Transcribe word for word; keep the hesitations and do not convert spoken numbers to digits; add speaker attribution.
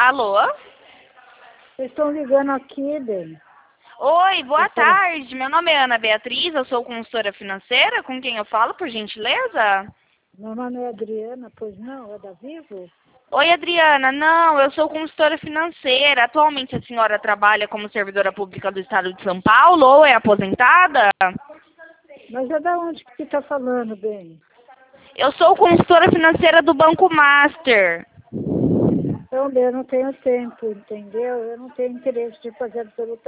Speaker 1: Alô?
Speaker 2: Vocês estão ligando aqui, bem.
Speaker 1: Oi, boa
Speaker 2: Eu sou-
Speaker 1: tarde. Meu nome é Ana Beatriz, eu sou consultora financeira. Com quem eu falo, por gentileza?
Speaker 2: Meu nome é Adriana, pois não? É da Vivo?
Speaker 1: Oi, Adriana. Não, eu sou consultora financeira. Atualmente a senhora trabalha como servidora pública do Estado de São Paulo ou é aposentada?
Speaker 2: Mas é da onde que está falando, bem?
Speaker 1: Eu sou consultora financeira do Banco Master.
Speaker 2: Então, bem, eu não tenho tempo, entendeu? Eu não tenho interesse de fazer absolutamente